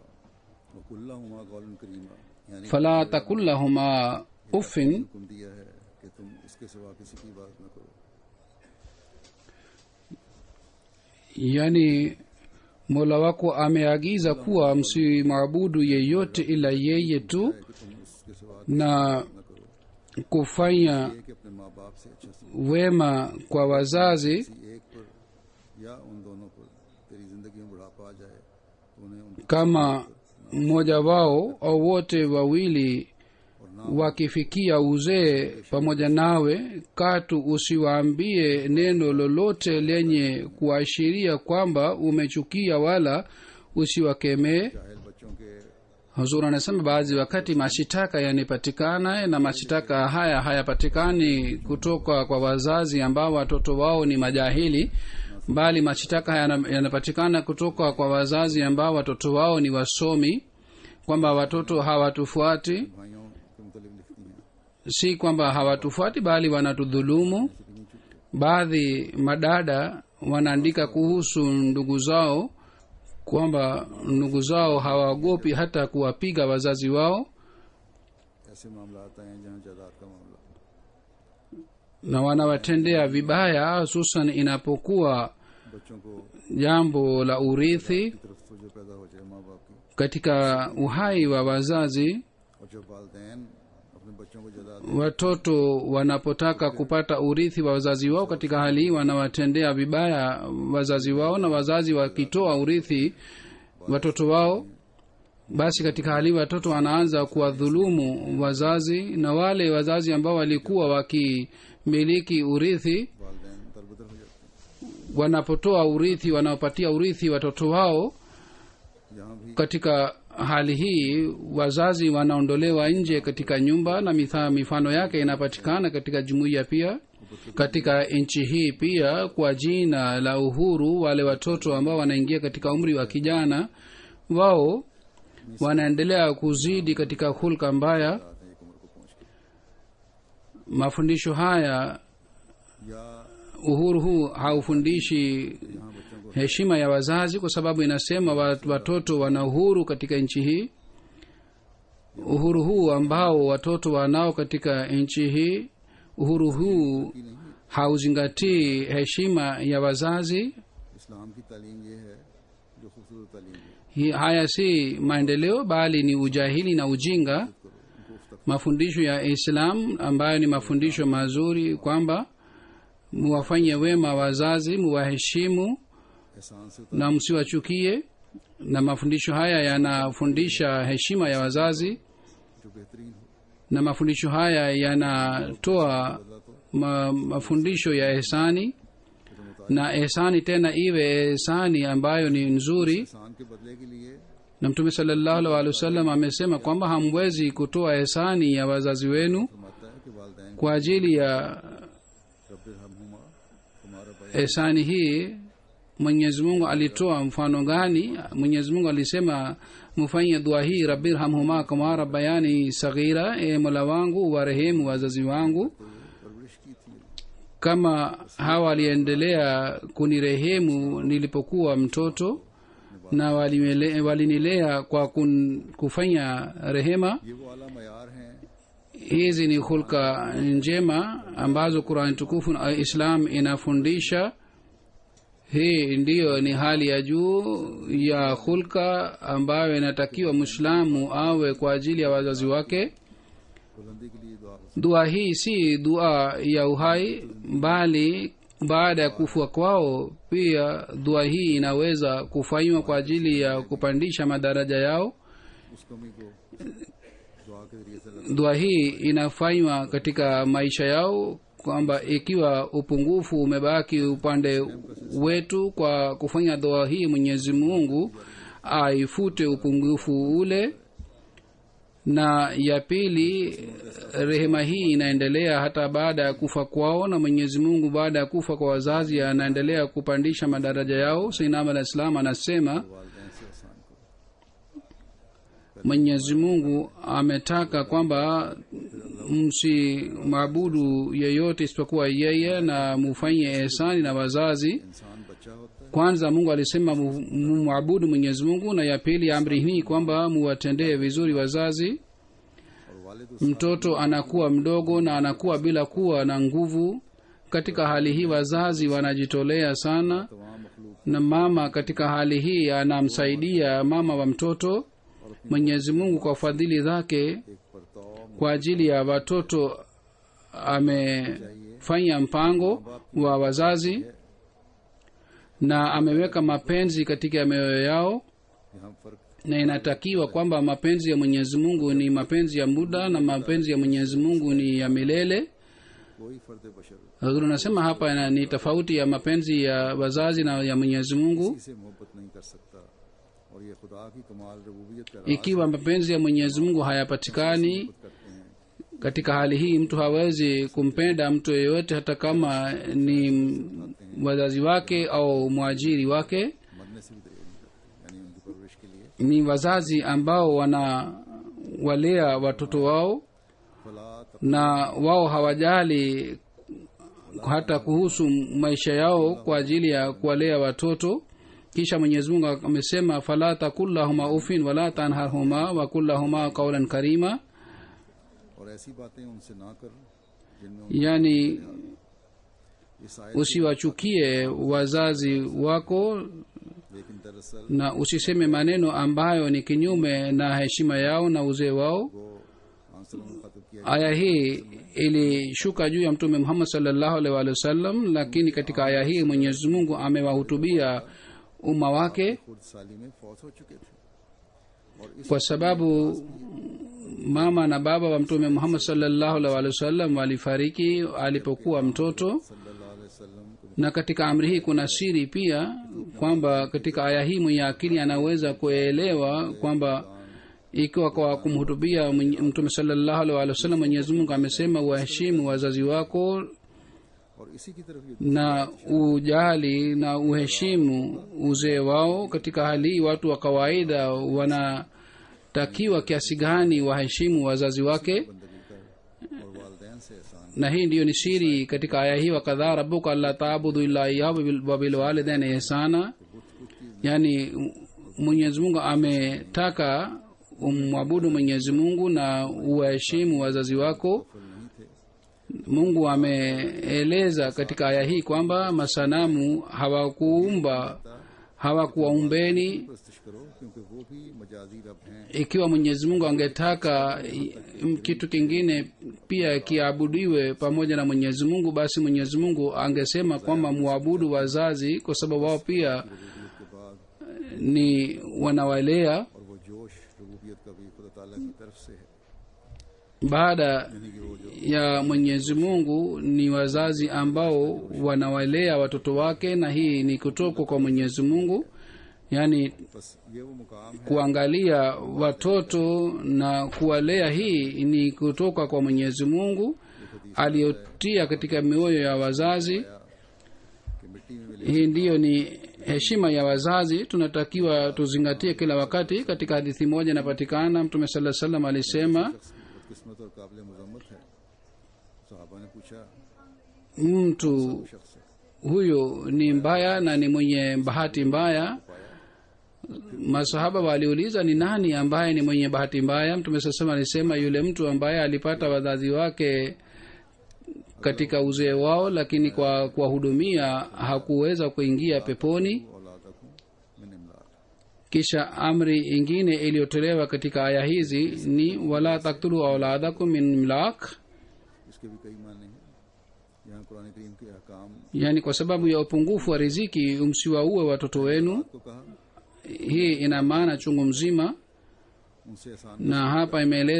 fala taqul lahuma uffin. Yani Mola wako ameagiza kuwa msimwabudu yeyote ila yeye tu, na kufanya wema kwa wazazi kama mmoja wao au wote wawili wakifikia uzee pamoja nawe, katu usiwaambie neno lolote lenye kuashiria kwamba umechukia, wala usiwakemee. Huzur anasema baadhi wakati mashitaka yanipatikana, na mashitaka haya hayapatikani kutoka kwa wazazi ambao watoto wao ni majahili, bali mashitaka yanapatikana kutoka kwa wazazi ambao watoto wao ni wasomi, kwamba watoto hawatufuati. भाइयों के मुतालिक लिखती हैं Si kwamba hawatufuati bali wanatudhulumu. Baadhi madada wanaandika kuhusu ndugu zao kwamba ndugu zao hawaogopi hata kuwapiga wazazi wao, ऐसे मामला आते हैं जहाँ जायदाद का मामला na wanawatendea vibaya, hususan inapokuwa बच्चों को jambo la urithi की तरफ से जो पैदा हो जाए माँ बाप की, katika uhai wa wazazi. और जब वालिदैन अपने बच्चों को जायदाद Watoto wanapotaka kupata urithi wa wazazi wao, katika hali hii wanawatendea vibaya wazazi wao, na wazazi wakitoa urithi watoto wao, basi katika hali hii watoto wanaanza kuwadhulumu wazazi, na wale wazazi ambao walikuwa wakimiliki urithi वालिदैन दरबदर हो जाते हैं। wanapotoa urithi, wanaopatia urithi watoto wao, यहाँ भी katika hali hii wazazi wanaondolewa nje katika nyumba, na mifano yake inapatikana katika jumuiya pia. Katika nchi hii pia, kwa jina la uhuru, wale watoto ambao wanaingia katika umri wa kijana, wao wanaendelea kuzidi katika hulka mbaya. आते हैं एक उम्र को पहुँच के, Mafundisho haya, या uhuru huu haufundishi यहाँ बच्चों को heshima ya wazazi, kwa sababu inasema watoto wana uhuru katika nchi hii. Uhuru huu ambao watoto wanao katika nchi hii, uhuru huu की नहीं, hauzingatii heshima ya wazazi. इस्लाम की तालीम ये है जो खूबसूरत तालीम है। Haya si maendeleo bali ni ujahili na ujinga. करो उनको उस तक Mafundisho ya Islam ambayo ni mafundisho mazuri, kwamba muwafanye wema wazazi, muwaheshimu एहसान से na msiwachukie, na mafundisho haya yanafundisha heshima ya wazazi, जो बेहतरीन हो, na mafundisho haya yanatoa mafundisho ya ihsani, na ihsani tena iwe ihsani ambayo ni nzuri. एहसान के बदले के लिए Na Mtume sallallahu alaihi wasallam amesema kwamba hamwezi kutoa ihsani ya wazazi wenu फरमाता है कि वालिदैन kwa ajili ya रब्बिरहमहुमा हमारा बयान ihsani hii. Mwenyezi Mungu alitoa mfano gani? Mwenyezi Mungu alisema mufanye dua hii, rabbirhamhuma kama rabbayani saghira, e Mola wangu warehemu wazazi wangu परवरिश की थी, kama hawa waliendelea kunirehemu nilipokuwa mtoto, na walinilea kwa kufanya rehema. ये वो आला मयार हैं Hizi ni hulka njema ambazo Qur'an tukufu na Islam inafundisha. Hii ndiyo ni hali ya juu ya hulka ambayo inatakiwa Muislamu awe kwa ajili ya wazazi wake. बुलंदी के लिए दुआ हो। Dua hii si dua ya uhai, bali baada ya kufa kwao pia dua hii inaweza kufanywa kwa ajili ya kupandisha madaraja yao. उस कमी को दुआ के जरिए से Dua hii inafanywa katika maisha yao, kwamba ikiwa upungufu umebaki upande wetu, kwa kufanya dua hii Mwenyezi Mungu aifute upungufu ule. Na ya pili, rehema hii inaendelea hata baada ya kufa kwao, na Mwenyezi Mungu baada ya kufa kwa wazazi anaendelea kupandisha madaraja yao. Sayyidina al-Islam anasema वालिदैन से एहसान करो। Mwenyezi Mungu ametaka kwamba msimwabudu yeyote isipokuwa yeye, na mufanye ihsani na wazazi. इंसान बच्चा होता है Kwanza Mungu alisema mumwabudu Mwenyezi Mungu, na ya pili amri hii kwamba muwatendee vizuri wazazi. और वालिद उस Mtoto anakuwa mdogo na anakuwa bila kuwa na nguvu. Katika hali hii wazazi wanajitolea sana, तमाम मखलूक na mama katika hali hii anamsaidia mama wa mtoto. Mwenyezi Mungu kwa fadhili zake एक परताव kwa ajili ya watoto amefanya mpango wa wazazi, na ameweka mapenzi katika mioyo yao, यहाँ फर्क na inatakiwa kwamba mapenzi ya Mwenyezi Mungu ni mapenzi ya muda na mapenzi ya Mwenyezi Mungu ni ya milele. कोई फर्द बशर Hazur anasema hapa ni tofauti ya mapenzi ya wazazi na ya Mwenyezi Mungu. किसी से मोहब्बत नहीं कर सकता, और ये खुदा की कमाल रबूबियत का राज Ikiwa mapenzi ya Mwenyezi Mungu hayapatikani, करते हैं katika hali hii mtu hawezi kumpenda mtu yeyote hata kama ni wazazi wake au mwajiri wake. मरने से भी दया नहीं करते, यानी उनकी परवरिश के लिए Ni wazazi ambao wanawalea watoto wao फला na wao hawajali hata kuhusu maisha yao kwa ajili ya kuwalea watoto. Kisha Mwenyezi Mungu amesema, fala takullahuma ufin wala tanharhuma wa kullahuma qawlan karima, और ऐसी बातें उनसे ना कर जिनमें yani इस आयत usiwachukie wazazi wako लेकिन दरअसल na usiseme maneno ambayo ni kinyume na heshima yao na uzee wao. वो आंसर मुखातब किया Aya hii ilishuka juu ya Mtume Muhammad sallallahu alaihi wasallam, lakini katika aya hii Mwenyezi Mungu amewahutubia umma wake खुद साली में फौत हो चुके थे और इस kwa sababu mama na baba wa Mtume Muhammad sallallahu alaihi wasallam walifariki alipokuwa mtoto. सल्लल्लाहु अलैहि वसल्लम को Na katika amri hii kuna siri pia, kwamba katika aya hii mwenye akili anaweza kuelewa kwamba ikiwa kwa kumhutubia Mtume sallallahu alaihi wasallam Mwenyezi Mungu amesema waheshimu wazazi wako और इसी की तरफ ये na ujali na uheshimu uzee wao. Katika hali hii watu wa kawaida wanatakiwa kiasi gani waheshimu wazazi wake, बंदगी कर और वालिदैन से एहसान na hii ndiyo ni siri katika aya hii, wakadha rabbuka alla ta'budu illa iyyahu wa bil walidaini ihsana. Yani Mwenyezi Mungu ametaka umwabudu Mwenyezi Mungu na uwaheshimu wazazi wako. Mungu ameeleza katika aya hii kwamba masanamu hawakuwaumbeni. प्रस्तुत करो क्योंकि वो भी मजाजी रब हैं Ikiwa Mwenyezi Mungu angetaka kitu kingine pia kiabudiwe pamoja na Mwenyezi Mungu, basi Mwenyezi Mungu angesema kwamba muabudu wazazi, kwa sababu wao pia के बाद ni wanawalea. और वो जोश रबूबियत का भी खुदा ताला की तरफ से है Baada ya Mwenyezi Mungu ni wazazi ambao wanawalea watoto wake, na hii ni kutoka kwa Mwenyezi Mungu. Yani बस ये वो मुकाम है kuangalia watoto na kuwalea, hii ni kutoka kwa Mwenyezi Mungu aliyotia katika mioyo ya wazazi. कि मिट्टी में मिले Hii ndiyo ni heshima ya wazazi, tunatakiwa tuzingatie kila wakati. Katika hadithi moja inapatikana Mtume sallallahu alaihi wasallam alisema, किस्मत और काबिल मुजम्मत है। सहाबा ने पूछा mtu शख्स है huyo ni mbaya na ni mwenye bahati mbaya. Masahaba waliuliza, ni nani ambaye ni mwenye bahati mbaya? Mtume sasa alisema, yule mtu ambaye alipata wazazi wake katika uzee wao, lakini kwa kuwahudumia hakuweza kuingia peponi. औलादकुम मिन इमलाक Kisha amri ingine iliyotolewa katika aya hizi ni wala taktulu auladakum min imlak, इसके भी कई माने हैं। यहाँ कुरान करीम के अहकाम yani kwa sababu ya upungufu wa riziki msiwaue watoto wenu. को कहा Hii ina maana chungu mzima, उनसे एहसान na hapa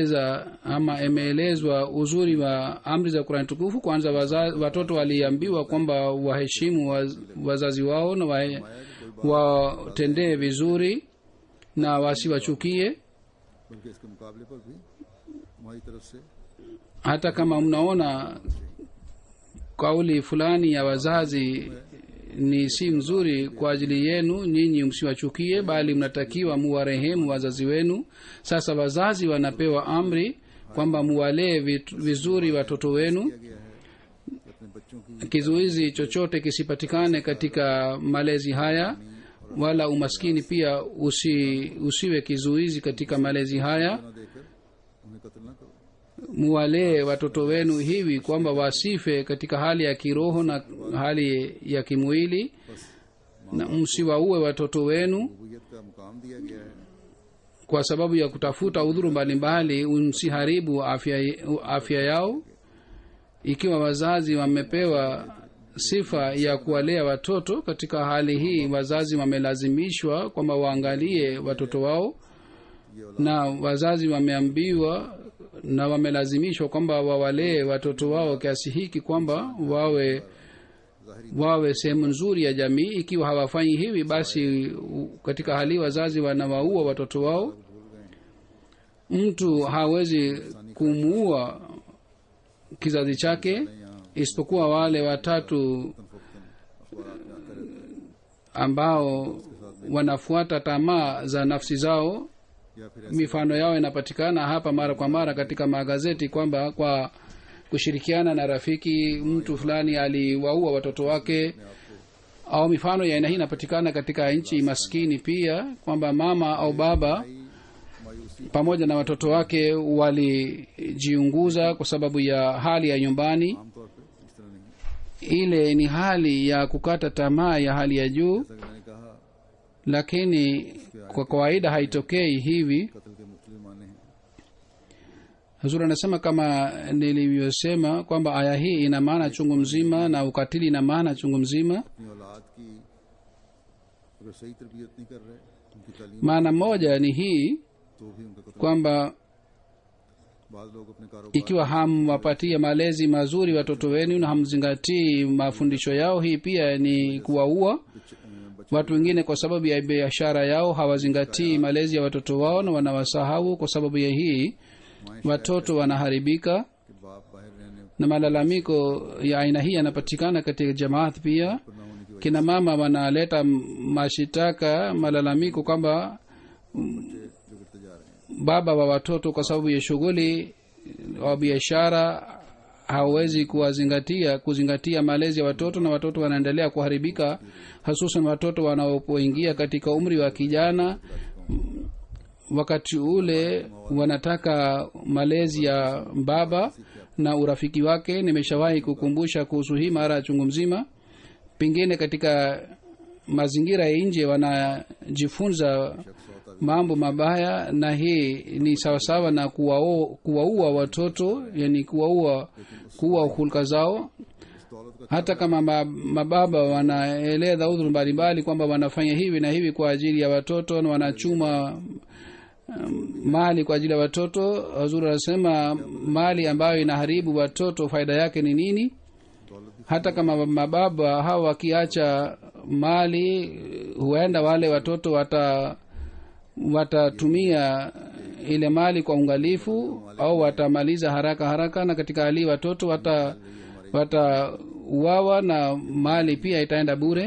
imeelezwa uzuri wa amri za Qur'an tukufu. Kwanza watoto waliambiwa kwamba waheshimu wazazi wao na watendee vizuri na wasiwachukie. बल्कि इसके मुकाबले पर भी हमारी तरफ से Hata kama mnaona kauli fulani ya wazazi ni si mzuri kwa ajili yenu, nyinyi msiwachukie, bali mnatakiwa muwarehemu wazazi wenu. Sasa wazazi wanapewa amri kwamba muwalee vizuri watoto wenu. किया गया है कि अपने बच्चों की Kizuizi chochote kisipatikane katika malezi haya, wala umaskini pia usiwe kizuizi katika malezi haya. न देकर उन्हें कत्ल न करो Muwalee watoto wenu hivi kwamba wasife katika hali ya kiroho na hali ya kimwili, na msiwaue watoto wenu रबूबियत का मुकाम दिया गया है kwa sababu ya kutafuta udhuru mbalimbali. Msiharibu afya yao. Ikiwa wazazi wamepewa sifa ya kuwalea watoto, katika hali hii wazazi wamelazimishwa kwamba waangalie watoto wao, na wazazi wameambiwa na wamelazimishwa kwamba wawalee watoto wao kiasi hiki kwamba wawe sehemu nzuri ya jamii. Ikiwa hawafanyi hivi, basi katika hali wazazi wanawaua watoto wao. Mtu hawezi kumuua kizazi chake isipokuwa wale watatu अखबार में आते रहते हैं ambao wanafuata tamaa za nafsi zao. या फिर Mifano yao inapatikana hapa mara kwa mara katika magazeti kwamba kwa kushirikiana na rafiki mtu fulani aliwaua watoto wake, au mifano ya aina hii inapatikana katika nchi maskini pia kwamba mama au baba मायूसी pamoja na watoto wake walijiunguza kwa sababu ya hali ya nyumbani. आमतौर पर इस तरह नहीं। Ile ni hali ya kukata tamaa ya hali ya juu, जैसा कि मैंने कहा lakini kwa kawaida haitokei hivi. कत्ल के मुख्तलिफ माने हैं। Hazur anasema kama nilivyosema kwamba aya hii ina maana chungu mzima na ukatili ina maana chungu mzima. अपनी औलाद की अगर सही तरबियत नहीं कर रहे, उनकी तालीम Maana moja ni hii तो भी उनका कत्ल। kwamba बाद लोग अपने कारोबार ikiwa hamwapatia malezi mazuri watoto wenu na hamzingatii mafundisho yao, hii pia ni kuwaua. Watu wengine kwa sababu ya biashara yao hawazingatii malezi ya watoto wao na wanawasahau. Kwa sababu ya hii watoto wanaharibika, के बाप बाहर रहने na malalamiko ya aina hii yanapatikana katika jamaat pia. पर न होने की Kina mama wanaleta mashitaka, malalamiko kwamba वजह बिगड़ते जा रहे हैं। baba wa watoto kwa sababu ya shughuli au biashara hawezi kuzingatia malezi ya watoto, na watoto wanaendelea kuharibika, hususan watoto wanapoingia katika umri wa kijana. Wakati ule wanataka malezi ya baba na urafiki wake. Nimeshawahi kukumbusha kuhusu hii mara chungu mzima. Pengine katika mazingira ya nje wanajifunza mambo mabaya, na hii ni sawasawa na kuwaua watoto, yani kuwa hulka zao. Hata kama mababa wanaeleza udhuru mbalimbali kwamba wanafanya hivi na hivi kwa ajili ya watoto na wanachuma mali kwa ajili ya watoto, Hazur anasema mali ambayo inaharibu watoto faida yake ni nini? Hata kama mababa hawa wakiacha mali, huenda wale watoto watatumia ile mali kwa ungalifu au watamaliza haraka, na katika hali watoto watauawa na mali pia itaenda bure.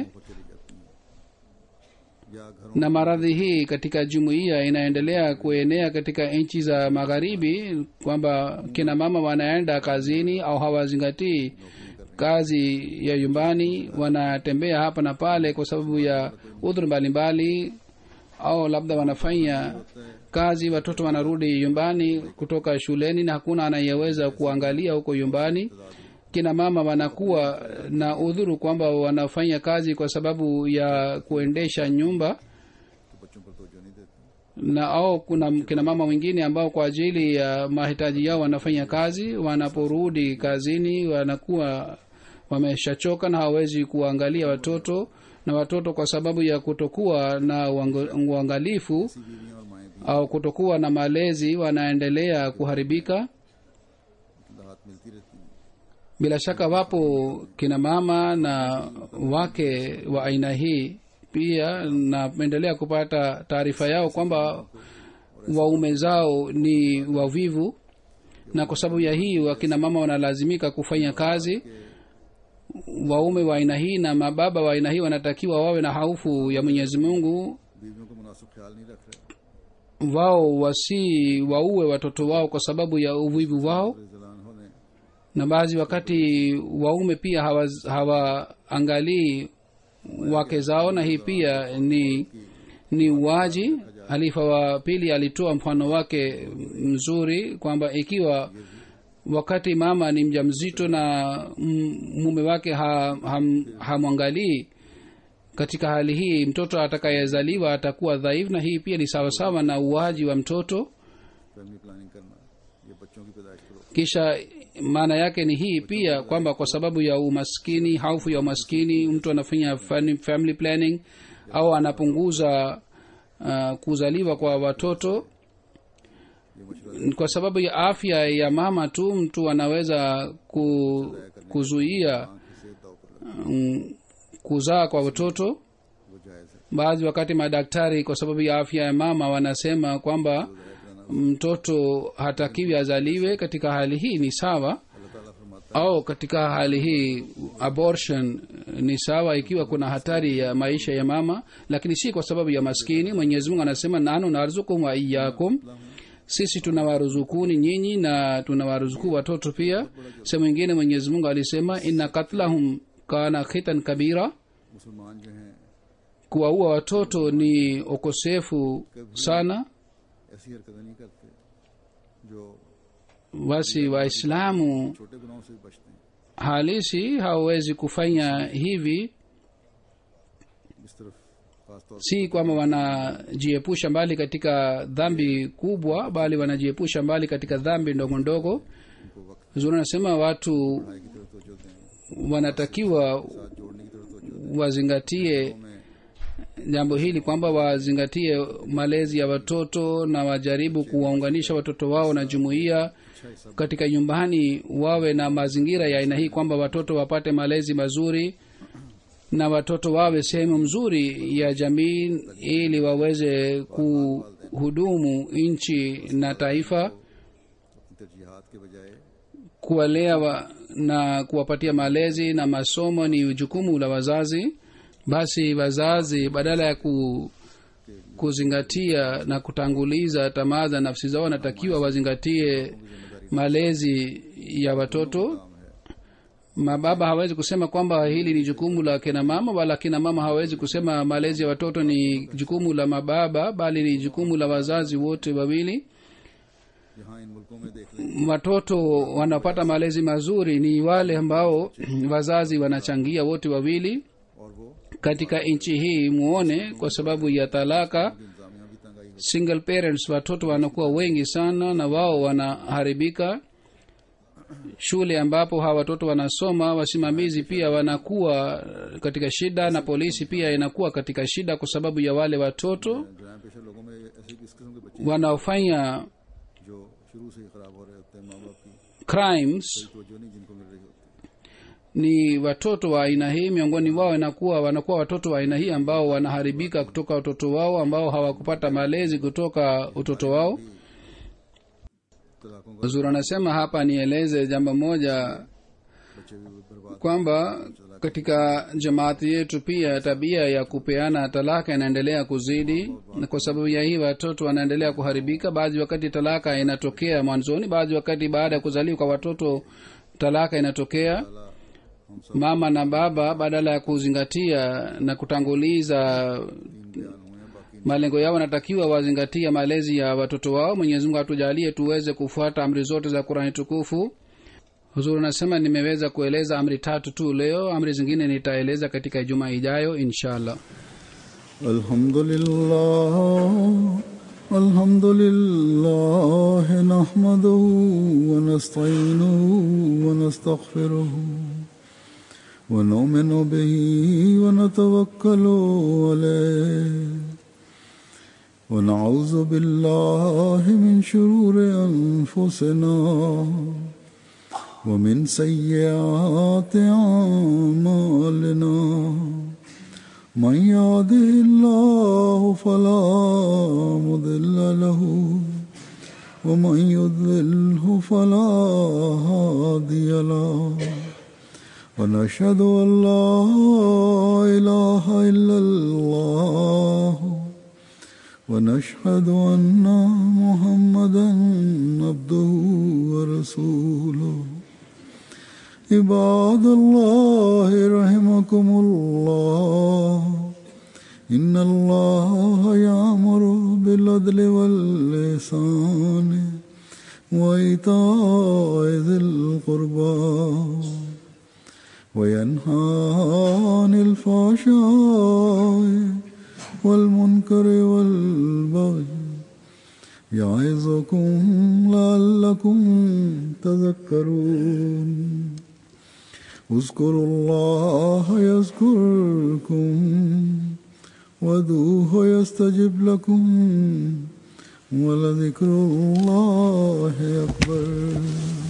या घरों Na maradhi hii katika jumuiya inaendelea kuenea katika nchi za magharibi, kwamba kina mama wanaenda kazini au hawazingatii kazi ya nyumbani, wanatembea hapa na pale kwa sababu ya udhuru mbalimbali, au labda wanafanya kazi, watoto wanarudi nyumbani kutoka shuleni na hakuna anayeweza kuangalia huko nyumbani. Kina mama wanakuwa na udhuru kwamba wanafanya kazi kwa sababu ya kuendesha nyumba, तो बच्चों पर तवज्जो नहीं देते। na au kuna kina mama wengine ambao kwa ajili ya mahitaji yao wanafanya kazi. Wanaporudi kazini wanakuwa wameshachoka na hawawezi kuangalia watoto, na watoto kwa sababu ya kutokuwa na uangalifu बीवियां और माएँ भी au kutokuwa na malezi wanaendelea kuharibika. राहत मिलती रहती हैं। Bila shaka wapo kina mama na wake wa aina hii pia, na endelea kupata taarifa yao kwamba waume zao ni wavivu, na kwa sababu ya hii wakina mama wanalazimika kufanya kazi. Waume wa aina hii na mababa wa aina hii wanatakiwa wawe na hofu ya Mwenyezi Mungu, बीवियों का मुनासिब ख्याल नहीं रख रहे। wao wasiwaue watoto wao kwa sababu ya uvivu wao. Jalan होने Na baadhi wakati waume pia hawaangalii wake zao, na hii pia ni uwaji. Halifa wa pili alitoa mfano wake mzuri kwamba ikiwa wakati mama ni mjamzito na mume wake hamwangalii, katika hali hii mtoto atakayezaliwa atakuwa dhaifu, na hii pia ni sawasawa na uwaji wa mtoto. Family planning करना, ये बच्चों की पैदाइश को रोकना। Kisha maana yake ni hii pia kwamba kwa sababu ya umaskini, hofu ya umaskini, mtu anafanya family planning au anapunguza kuzaliwa kwa watoto. Kwa sababu ya afya ya mama tu mtu anaweza kuzuia kuzaa kwa watoto. वो जायज़ है। Baadhi wakati madaktari kwa sababu ya afya ya mama wanasema kwamba mtoto hatakiwi azaliwe. Katika hali hii ni sawa, अल्लाह ताला au katika hali hii abortion ni sawa ikiwa kuna hatari ya maisha ya mama, lakini si kwa sababu ya maskini. Mwenyezi Mungu anasema nahnu narzukum wa iyyakum, sisi tunawaruzukuni nyinyi na tunawaruzuku watoto pia. Sehemu nyingine Mwenyezi Mungu alisema inna qatlahum kana khitan kabira, मुसलमान जो हैं kuwaua watoto ni ukosefu sana. ऐसी हरकतें नहीं करते जो Basi Waislamu छोटे गुनाहों से भी बचते हैं। halisi hawawezi kufanya hivi, इस तरफ खासतौर si kwamba wanajiepusha mbali katika dhambi kubwa, bali wanajiepusha mbali katika dhambi ndogo ndogo. उनको वक्त Zuri anasema watu पढ़ाई की तरफ तवज्जो दें, wanatakiwa साथ जोड़ने की तरफ तवज्जो wazingatie दें। में jambo hili kwamba wazingatie malezi ya watoto na wajaribu kuwaunganisha watoto wao na jumuiya अच्छा हिस्सा katika nyumbani, wawe na mazingira ya aina hii kwamba watoto wapate malezi mazuri na watoto wawe sehemu mzuri ya jamii ili waweze kuhudumu nchi na taifa. अपनी तरजीहात के बजाय Kuwalea na kuwapatia malezi na masomo ni jukumu la wazazi. Basi wazazi badala ya kuzingatia na kutanguliza tamaa za nafsi zao, wanatakiwa wazingatie malezi ya watoto. Mababa hawezi kusema kwamba hili ni jukumu la kina mama, wala kina mama hawezi kusema malezi ya watoto ni jukumu la mababa, bali ni jukumu la wazazi wote wawili. यहाँ इन मुल्कों में देख लें Watoto wanapata malezi mazuri ni wale ambao wazazi wanachangia wote wawili. और वो Katika nchi hii muone, kwa sababu ya talaka, इंतजामिया भी तंग आई single parents, watoto wanakuwa wengi sana na wao wanaharibika. Shule ambapo hawa watoto wanasoma, wasimamizi pia wanakuwa katika shida na polisi pia inakuwa katika shida kwa sababu ya wale watoto जराइम पेशा लोगों में ऐसे इस किस्म के बच्चे wanaofanya जो शुरू से ही खराब हो रहे होते हैं, माँ बाप की crimes. तवज्जो नहीं जिनको मिल रही होती। Ni watoto wa aina hii, miongoni wao wanakuwa watoto wa aina hii ambao wanaharibika kutoka utoto wao, ambao hawakupata malezi kutoka utoto wao. तलाकों का Huzur anasema hapa nieleze jambo moja बच्चे भी बर्बाद kwamba katika jamaati yetu pia tabia ya kupeana talaka inaendelea kuzidi, na kwa sababu ya hii watoto wanaendelea kuharibika. Baadhi wakati talaka inatokea mwanzoni, baadhi wakati baada ya kuzaliwa kwa watoto talaka inatokea. Mama na baba badala ya kuzingatia na kutanguliza malengo yao, wanatakiwa wazingatia malezi ya watoto wao. Mwenyezi Mungu atujalie tuweze kufuata amri zote za Qur'ani tukufu. Huzuri anasema nimeweza kueleza amri 3 tu leo, amri zingine nitaeleza katika Ijumaa ijayo inshallah. Alhamdulillah nahmaduhu wa nasta'inuhu wa nastaghfiruhu wa nu'minu bihi wa natawakkalu alayhi wa na'udhu billahi min shururi anfusina ومن سيئات أعمالنا من يهده الله فلا مضل له ومن يضلله فلا هادي له ونشهد أن لا إله إلا الله ونشهد أن محمدا عبده ورسوله عباد الله رحمكم الله إن الله يأمر بالعدل والإحسان وإيتاء ذي القربى وينهى عن الفحشاء والمنكر والبغي يعظكم لعلكم تذكرون اذكروا الله يذكركم وادعوه يستجب لكم ولذكر الله أكبر.